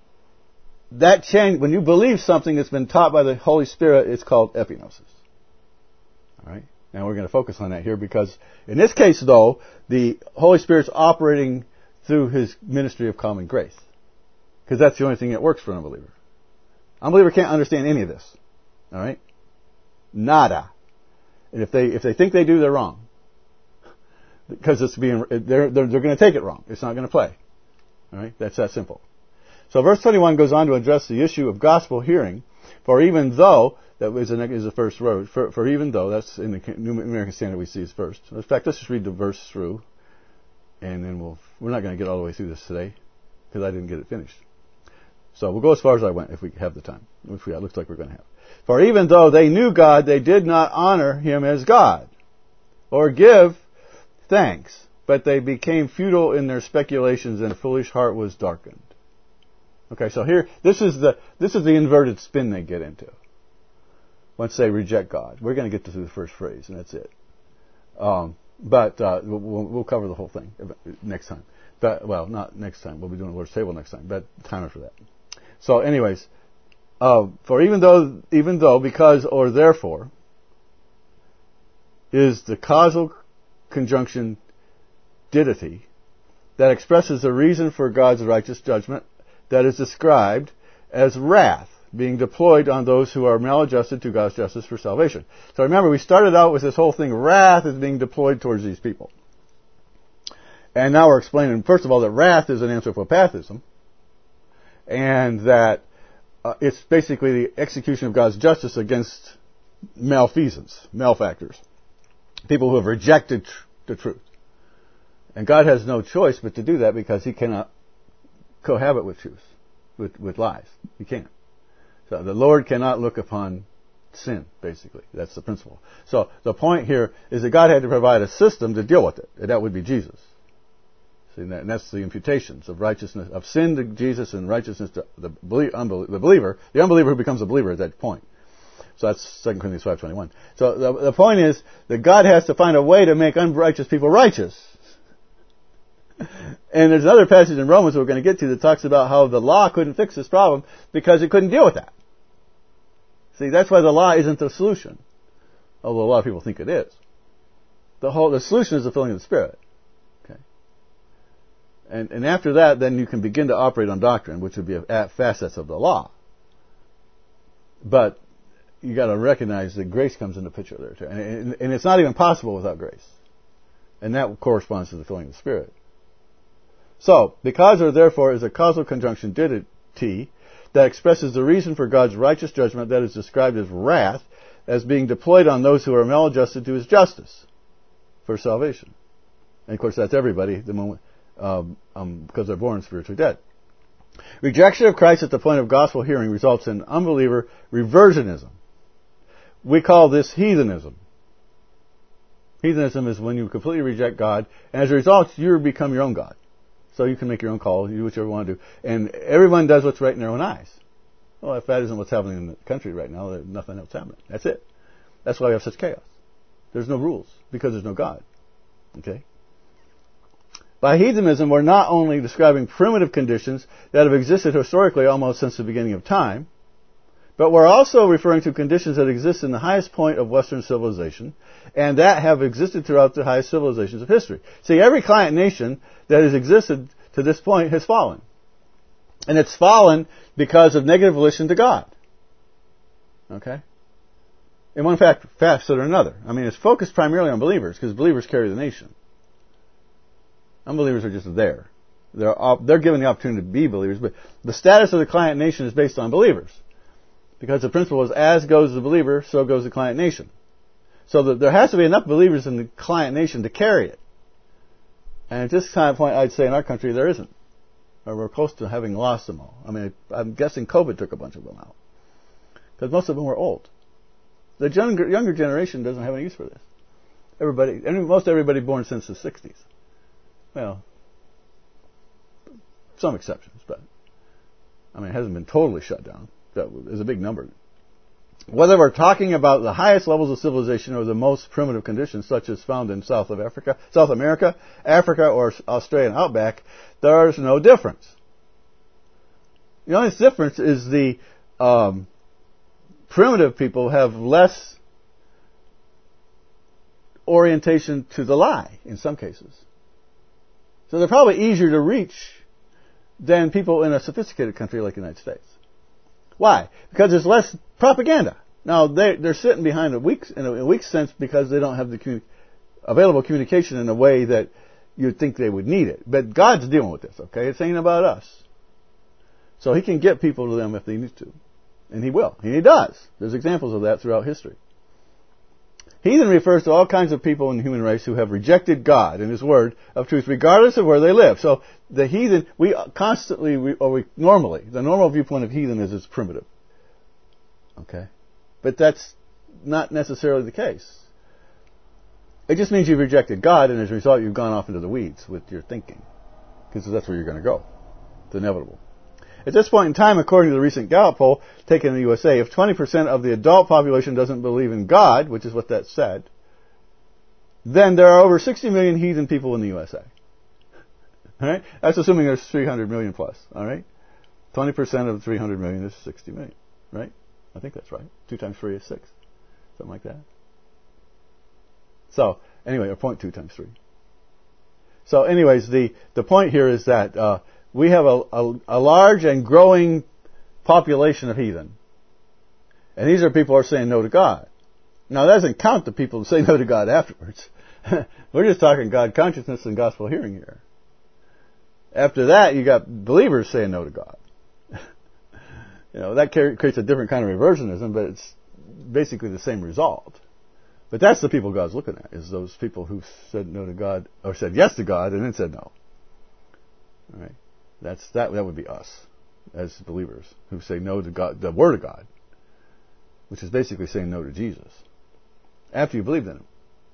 that change, when you believe something that's been taught by the Holy Spirit, it's called epignosis. All right? And we're going to focus on that here because in this case, though, the Holy Spirit's operating through His ministry of common grace. Because that's the only thing that works for an unbeliever. Unbeliever can't understand any of this. All right? Nada. And if they if they think they do, they're wrong. Because it's being they're they're, they're going to take it wrong. It's not going to play. All right? That's that simple. So verse twenty-one goes on to address the issue of gospel hearing. For even though that was the is the first word. For, for even though that's in the New American Standard we see as first. In fact, let's just read the verse through, and then we'll we're not going to get all the way through this today because I didn't get it finished. So we'll go as far as I went if we have the time, which we, it looks like we're going to have. For even though they knew God, they did not honor Him as God, or give thanks, but they became futile in their speculations, and a foolish heart was darkened. Okay, so here, this is the this is the inverted spin they get into once they reject God. We're going to get to the first phrase, and that's it. Um, but uh, we'll, we'll cover the whole thing next time. But, well, not next time. We'll be doing the Lord's table next time, but time after that. So, anyways, uh, for even though, even though, because, or therefore, is the causal conjunction didity that expresses the reason for God's righteous judgment that is described as wrath being deployed on those who are maladjusted to God's justice for salvation. So remember, we started out with this whole thing, wrath is being deployed towards these people. And now we're explaining, first of all, that wrath is an anthropopathism, and that uh, it's basically the execution of God's justice against malfeasance, malefactors, people who have rejected tr- the truth. And God has no choice but to do that because He cannot cohabit with truth, with, with lies. He can't. So the Lord cannot look upon sin, basically. That's the principle. So the point here is that God had to provide a system to deal with it, and that would be Jesus. See, and that's the imputations of righteousness, of sin to Jesus and righteousness to the, unbel- the believer, the unbeliever who becomes a believer at that point. So that's Second Corinthians five twenty-one. So the, the point is that God has to find a way to make unrighteous people righteous. And there's another passage in Romans we're going to get to that talks about how the law couldn't fix this problem because it couldn't deal with that. See, that's why the law isn't the solution, although a lot of people think it is. The whole the solution is the filling of the Spirit. Okay, and and after that, then you can begin to operate on doctrine, which would be facets of the law. But you got to recognize that grace comes into the picture there too, and, and, and it's not even possible without grace, and that corresponds to the filling of the Spirit. So, because or therefore is a causal conjunction didity that expresses the reason for God's righteous judgment that is described as wrath as being deployed on those who are maladjusted to His justice for salvation. And of course that's everybody the moment um, um, because they're born spiritually dead. Rejection of Christ at the point of gospel hearing results in unbeliever reversionism. We call this heathenism. Heathenism is when you completely reject God, and as a result you become your own God. So you can make your own call, you do whatever you want to do. And everyone does what's right in their own eyes. Well, if that isn't what's happening in the country right now, there's nothing else happening. That's it. That's why we have such chaos. There's no rules, because there's no God. Okay? By heathenism, we're not only describing primitive conditions that have existed historically almost since the beginning of time, but we're also referring to conditions that exist in the highest point of Western civilization, and that have existed throughout the highest civilizations of history. See, every client nation that has existed to this point has fallen. And it's fallen because of negative volition to God. Okay? In one fact, facet or another. I mean, it's focused primarily on believers, because believers carry the nation. Unbelievers are just there. They're, they're given the opportunity to be believers, but the status of the client nation is based on believers. Because the principle is, as goes the believer, so goes the client nation. So that there has to be enough believers in the client nation to carry it. And at this kind of point, I'd say in our country, there isn't. Or we're close to having lost them all. I mean, I'm guessing COVID took a bunch of them out. Because most of them were old. The younger, younger generation doesn't have any use for this. Everybody, most everybody born since the sixties. Well, some exceptions, but I mean, it hasn't been totally shut down. That is a big number. Whether we're talking about the highest levels of civilization or the most primitive conditions, such as found in South of Africa, South America, Africa, or Australian outback, there's no difference. The only difference is the um, primitive people have less orientation to the lie in some cases. So they're probably easier to reach than people in a sophisticated country like the United States. Why? Because there's less propaganda. Now, they, they're sitting behind a weak, in a weak sense because they don't have the communi- available communication in a way that you'd think they would need it. But God's dealing with this, okay? It's ain't about us. So He can get people to them if they need to. And He will. And He does. There's examples of that throughout history. Heathen refers to all kinds of people in the human race who have rejected God and His Word of truth, regardless of where they live. So the heathen, we constantly, we, or we normally, the normal viewpoint of heathen is it's primitive. Okay? But that's not necessarily the case. It just means you've rejected God, and as a result, you've gone off into the weeds with your thinking. Because that's where you're going to go. It's inevitable. At this point in time, according to the recent Gallup poll taken in the U S A, if twenty percent of the adult population doesn't believe in God, which is what that said, then there are over sixty million heathen people in the U S A. All right? That's assuming there's three hundred million plus. All right? twenty percent of three hundred million is sixty million. Right? I think that's right. Two times three is six. Something like that. So, anyway, or point two times three. So, anyways, the, the point here is that uh, we have a, a, a large and growing population of heathen. And these are people who are saying no to God. Now, that doesn't count the people who say no to God afterwards. We're just talking God consciousness and gospel hearing here. After that, you got believers saying no to God. You know, that creates a different kind of reversionism, but it's basically the same result. But that's the people God's looking at, is those people who said no to God, or said yes to God, and then said no. All right? That's, that, that would be us, as believers, who say no to God, the Word of God, which is basically saying no to Jesus, after you believed in Him.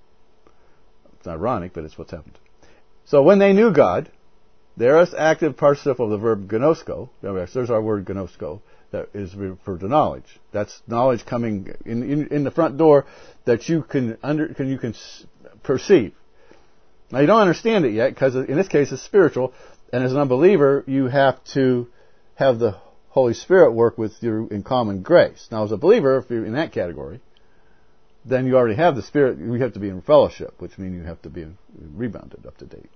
It's ironic, but it's what's happened. So when they knew God, the aorist active participle of the verb gnosko, there's our word gnosko, that is referred to knowledge. That's knowledge coming in, in, in the front door that you can under can you can perceive. Now you don't understand it yet because in this case it's spiritual, and as an unbeliever you have to have the Holy Spirit work with you in common grace. Now as a believer, if you're in that category, then you already have the Spirit. You have to be in fellowship, which means you have to be rebounded up to date.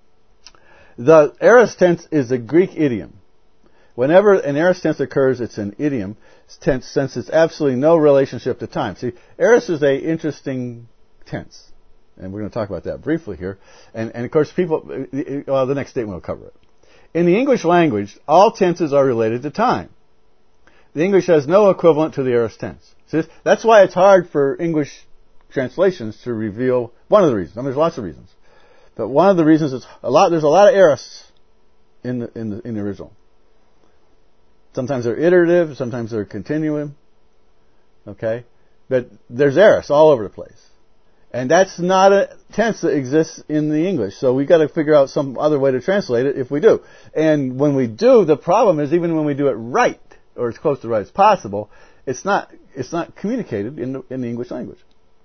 The aorist tense is a Greek idiom. Whenever an aorist tense occurs, it's an idiom tense since it's absolutely no relationship to time. See, aorist is a interesting tense, and we're going to talk about that briefly here. And, and of course, people, well, the next statement will cover it. In the English language, all tenses are related to time. The English has no equivalent to the aorist tense. See, that's why it's hard for English translations to reveal one of the reasons. I mean, there's lots of reasons, but one of the reasons is a lot. There's a lot of aorists in the in the in the original. Sometimes they're iterative, sometimes they're continuum. Okay? But there's aorist all over the place. And that's not a tense that exists in the English. So we've got to figure out some other way to translate it if we do. And when we do, the problem is even when we do it right, or as close to right as possible, it's not it's not communicated in the, in the English language.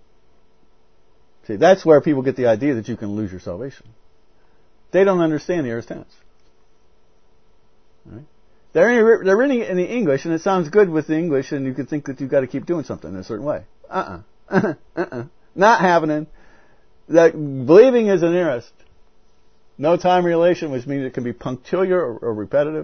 See, that's where people get the idea that you can lose your salvation. They don't understand the aorist tense. All right? They're, they're reading it in the English, and it sounds good with the English, and you can think that you've got to keep doing something in a certain way. Uh-uh. Uh-uh. Uh-uh. Not happening. That believing is an aorist. No time relation, which means it can be punctiliar or, or repetitive.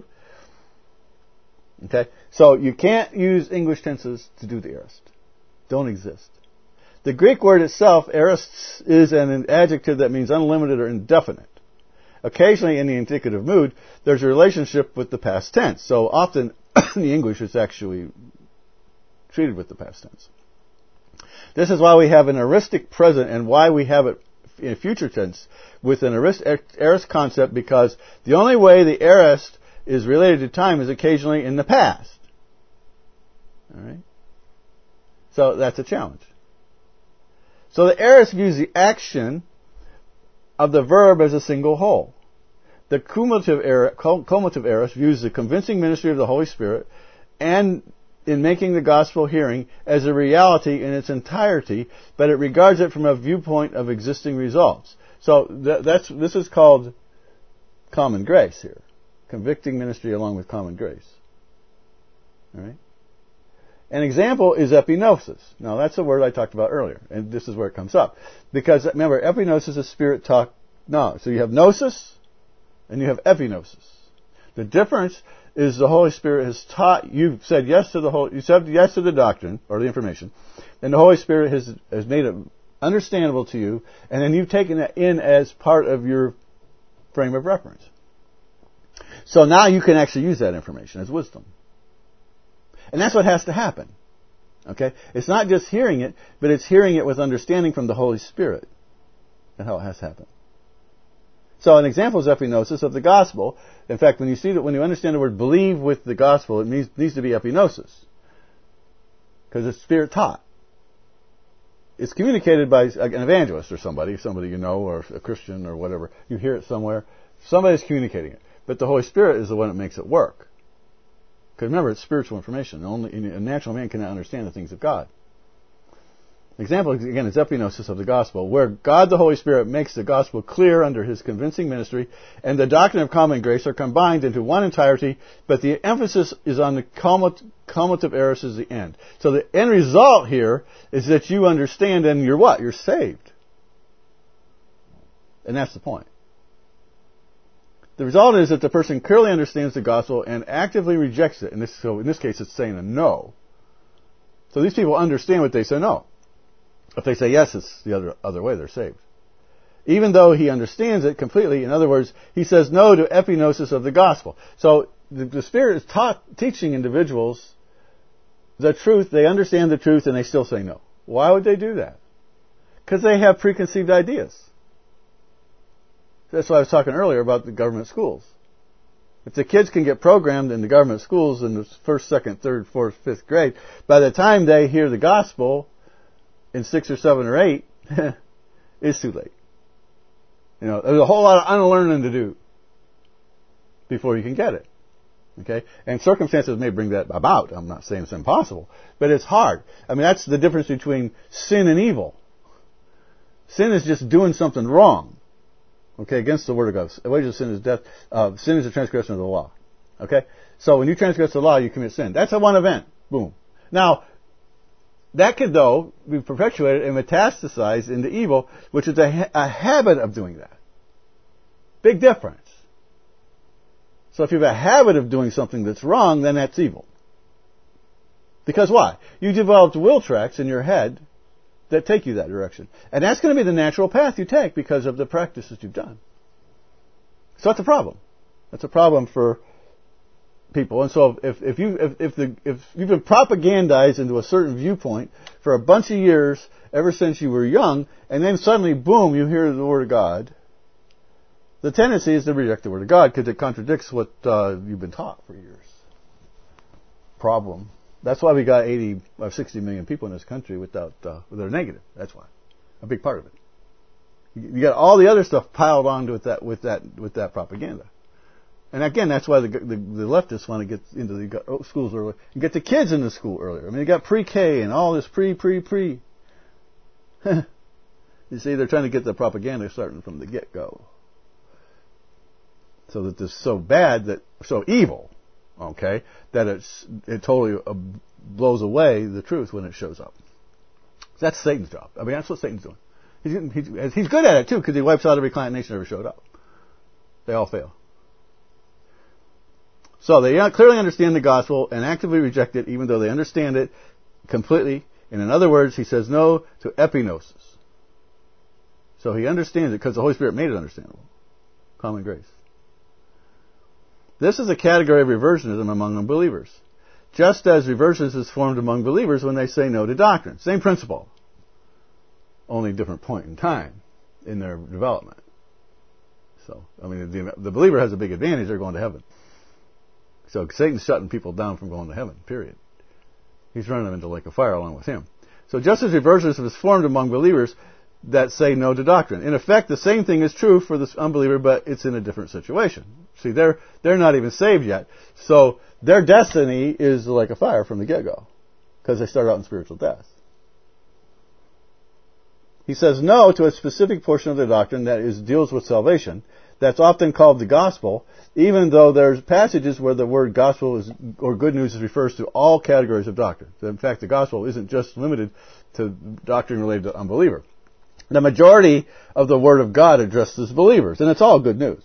Okay? So you can't use English tenses to do the aorist. Don't exist. The Greek word itself, aorist, is an adjective that means unlimited or indefinite. Occasionally, in the indicative mood, there's a relationship with the past tense. So often, in the English, it's actually treated with the past tense. This is why we have an aoristic present and why we have it in future tense with an aorist concept, because the only way the aorist is related to time is occasionally in the past. All right? So that's a challenge. So the aorist views the action of the verb as a single whole. The cumulative aorist, cumulative aorist views the convincing ministry of the Holy Spirit and in making the gospel hearing as a reality in its entirety, but it regards it from a viewpoint of existing results. So th- that's this is called common grace here. Convicting ministry along with common grace. All right? An example is epignosis. Now, that's a word I talked about earlier, and this is where it comes up. Because, remember, epignosis is spirit talk knowledge. So you have gnosis, and you have epignosis. The difference is the Holy Spirit has taught, you've said yes to the whole, you said yes to the doctrine, or the information, and the Holy Spirit has, has made it understandable to you, and then you've taken it in as part of your frame of reference. So now you can actually use that information as wisdom. And that's what has to happen. Okay? It's not just hearing it, but it's hearing it with understanding from the Holy Spirit. That's how it has to happen. So an example is epignosis of the gospel. In fact, when you see that, when you understand the word believe with the gospel, it means, needs to be epignosis. Because it's spirit taught. It's communicated by an evangelist or somebody, somebody you know, or a Christian or whatever. You hear it somewhere. Somebody's communicating it. But the Holy Spirit is the one that makes it work. Because remember, it's spiritual information. Only a natural man cannot understand the things of God. Example, again, is epignosis of the gospel, where God the Holy Spirit makes the gospel clear under His convincing ministry, and the doctrine of common grace are combined into one entirety, but the emphasis is on the cumulative errors as the end. So the end result here is that you understand, and you're what? You're saved. And that's the point. The result is that the person clearly understands the gospel and actively rejects it. And this, so in this case, it's saying a no. So these people understand what they say no. If they say yes, it's the other other way. They're saved. Even though he understands it completely, in other words, he says no to epignosis of the gospel. So the, the Spirit is taught, teaching individuals the truth. They understand the truth, and they still say no. Why would they do that? Because they have preconceived ideas. That's why I was talking earlier about the government schools. If the kids can get programmed in the government schools in the first, second, third, fourth, fifth grade, by the time they hear the gospel in six or seven or eight, it's too late. You know, there's a whole lot of unlearning to do before you can get it. Okay? And circumstances may bring that about. I'm not saying it's impossible, but it's hard. I mean, that's the difference between sin and evil. Sin is just doing something wrong. Okay, against the word of God. The wages of sin is death. Uh, sin is a transgression of the law. Okay? So when you transgress the law, you commit sin. That's a one event. Boom. Now, that could, though, be perpetuated and metastasized into evil, which is a, ha- a habit of doing that. Big difference. So if you have a habit of doing something that's wrong, then that's evil. Because why? You developed will tracks in your head that take you that direction. And that's going to be the natural path you take because of the practices you've done. So that's a problem. That's a problem for people. And so if, if you if, if the if you've been propagandized into a certain viewpoint for a bunch of years ever since you were young, and then suddenly, boom, you hear the Word of God, the tendency is to reject the Word of God because it contradicts what uh, you've been taught for years. Problem. That's why we got eighty or sixty million people in this country without uh, they're negative. That's why. A big part of it. You got all the other stuff piled on with that with that with that propaganda. And again, that's why the, the, the leftists want to get into the schools early and get the kids into school earlier. I mean, you got pre-K and all this pre, pre, pre. You see, they're trying to get the propaganda starting from the get-go, so that it's so bad, that so evil, okay, that it's it totally uh, blows away the truth when it shows up. So that's Satan's job. I mean, that's what Satan's doing. He's he's, he's good at it too, because he wipes out every client nation that ever showed up. They all fail. So they clearly understand the gospel and actively reject it, even though they understand it completely. And in other words, he says no to epignosis. So he understands it because the Holy Spirit made it understandable. Common grace. This is a category of reversionism among unbelievers. Just as reversionism is formed among believers when they say no to doctrine. Same principle. Only different point in time in their development. So, I mean, the, the believer has a big advantage. They're going to heaven. So Satan's shutting people down from going to heaven, period. He's running them into the lake of fire along with him. So just as reversionism is formed among believers that say no to doctrine. In effect, the same thing is true for this unbeliever, but it's in a different situation. See, they're they're not even saved yet. So their destiny is like a fire from the get-go, because they start out in spiritual death. He says no to a specific portion of the doctrine that is deals with salvation, that's often called the gospel, even though there's passages where the word gospel is, or good news refers to all categories of doctrine. So in fact, the gospel isn't just limited to doctrine related to unbeliever. The majority of the Word of God addresses believers, and it's all good news.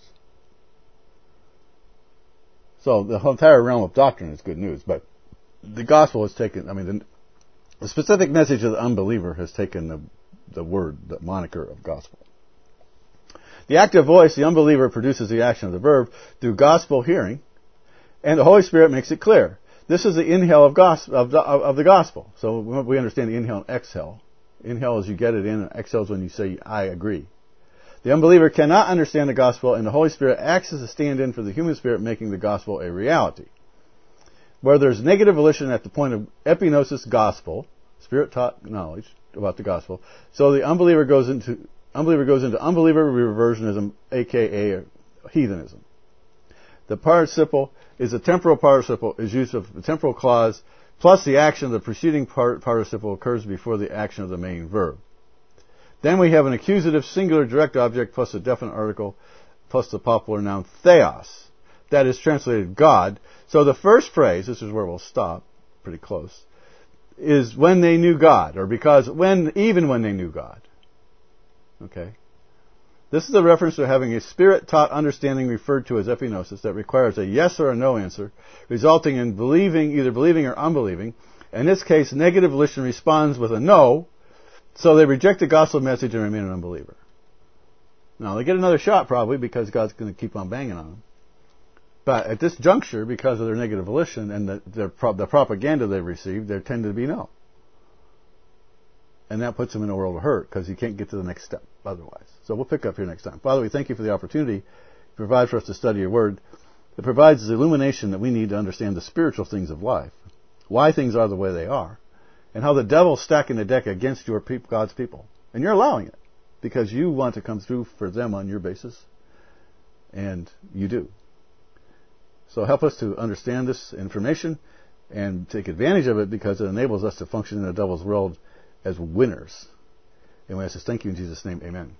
So the entire realm of doctrine is good news, but the gospel has taken, I mean, the, the specific message of the unbeliever has taken the, the word, the moniker of gospel. The active voice, the unbeliever, produces the action of the verb through gospel hearing, and the Holy Spirit makes it clear. This is the inhale of, gospel, of, the, of the gospel. So we understand the inhale and exhale. Inhale is you get it in, and exhale is when you say, I agree. The unbeliever cannot understand the gospel, and the Holy Spirit acts as a stand-in for the human spirit, making the gospel a reality. Where there's negative volition at the point of epignosis gospel, spirit-taught knowledge about the gospel, so the unbeliever goes into unbeliever goes into unbeliever reversionism, aka heathenism. The participle is a temporal participle, is use of the temporal clause, plus the action of the preceding part, participle occurs before the action of the main verb. Then we have an accusative singular direct object plus a definite article plus the popular noun theos. That is translated God. So the first phrase, this is where we'll stop, pretty close, is when they knew God, or because when, even when they knew God. Okay? This is a reference to having a spirit-taught understanding referred to as epignosis that requires a yes or a no answer, resulting in believing, either believing or unbelieving. In this case, negative volition responds with a no, so they reject the gospel message and remain an unbeliever. Now, they get another shot probably because God's going to keep on banging on them. But at this juncture, because of their negative volition and the, their pro- the propaganda they've received, they tend to be no. And that puts them in a world of hurt because you can't get to the next step otherwise. So we'll pick up here next time. Father, we thank you for the opportunity you provide for us to study your word. It provides the illumination that we need to understand the spiritual things of life, why things are the way they are, and how the devil's stacking the deck against your people, God's people. And you're allowing it because you want to come through for them on your basis, and you do. So help us to understand this information and take advantage of it because it enables us to function in the devil's world as winners. And we ask this, thank you in Jesus' name, amen.